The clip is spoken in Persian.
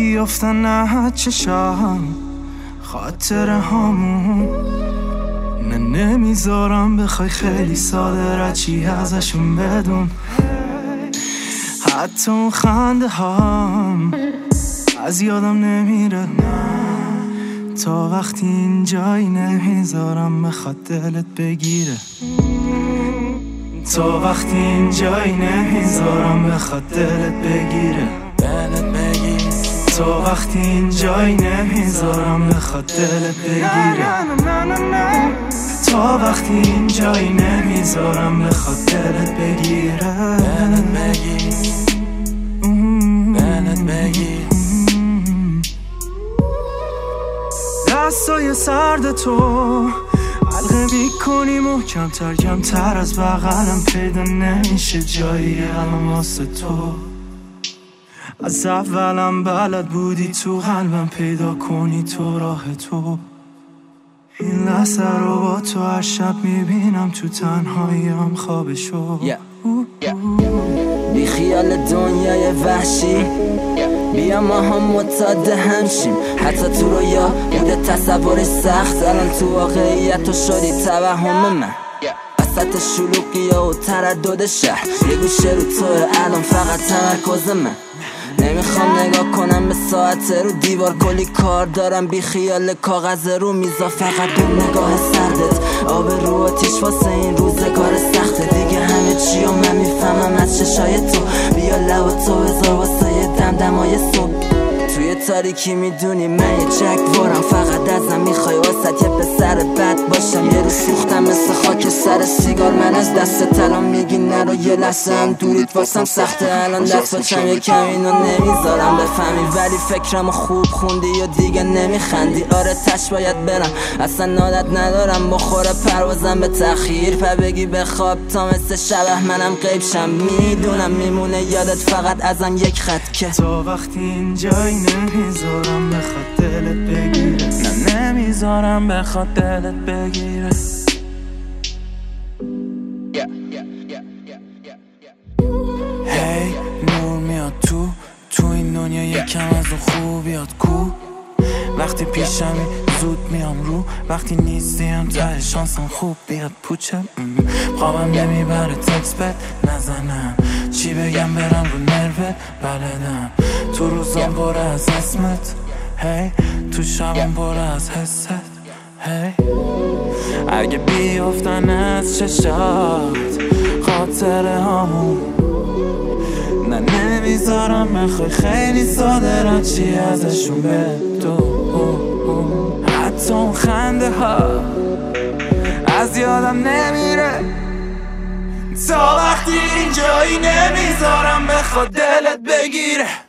بیفتن نه چشم خاطر همون، نه نمیذارم بخوای خیلی ساده رچی ازشون بدون. حتی اون خنده هم از یادم نمیره، تا وقتی اینجایی نمیذارم بخواد دلت بگیره. تا وقتی اینجایی نمیذارم بخواد دلت بگیره. تا وقتی اینجایی نمیذارم بخواد دلت بگیره. تا وقتی اینجایی نمیذارم بخواد دلت بگیره. دستای سرد تو حلقه بیکنی محکمتر، کمتر از بغلم پیدا نمیشه جایی الان واسه تو. از اولم بلد بودی تو قلبم پیدا کنی تو راه تو. این لحظه رو با تو هر شب میبینم تو تنهاییم خوابشو. بی خیال دنیای وحشی بیا ما هم متعادل همشیم. حتی تو رویا بوده تصورش سخت، الان تو واقعیت تو شدی توهم من. وسط شلوغی و تردد شهر یه گوشه رو توه الان فقط تمرکز من. نمیخوام نگاه کنم به ساعت رو دیوار، کلی کار دارم بی خیال کاغذ رو میزا. فقط اون نگاه سردت آب رو آتیش واسه این روزگار سخته. دیگه همه چی و من میفهمم از چشای تو. بیا لب تو بذار واسه یه دمدمای صبح. توی تاریکی میدونی من یه جگوارم، فقط ازم میخوای واسه یه پسر بد باشم. یه رو سوختم مثل خاک سر سیگار، من از دست الان میگی نرو یه لحظه هم دوریت واسم سخته. الان دست باشم یکم اینو نمیذارم بفهمی، ولی فکرمو خوب خوندی و دیگه نمیخندی. آره تش باید برم، اصلا عادت ندارم بخوره پروازم به تأخیر. بگی بخواب تا مثل شبه منم غیب شم، میدونم میمونه یادت فقط ازم یک خط که تا وقتی اینجایی نمیذارم بخواد دلت بگیره. نه نمیذارم بخواد دلت بگیره. هی نور میاد تو این دنیا یکم از اون خوبیات کو. وقتی پیشمی زود میام رو، وقتی نیستیم ته شانسم خوب بیاد پوچم. خوابم نمیبره تکس بد نزنم، چی بگم برم رو نروت بلدم. تو روزم بره از اسمت هی، تو شبم بره از حست هی. اگه بیافتن از چشات خاطر همون، نه نمیذارم بخوای خیلی ساده را چی ازشون به تو. حتی اون خنده ها از یادم نمیره. تا وقتی اینجایی نمیذارم بخواد دلت بگیره.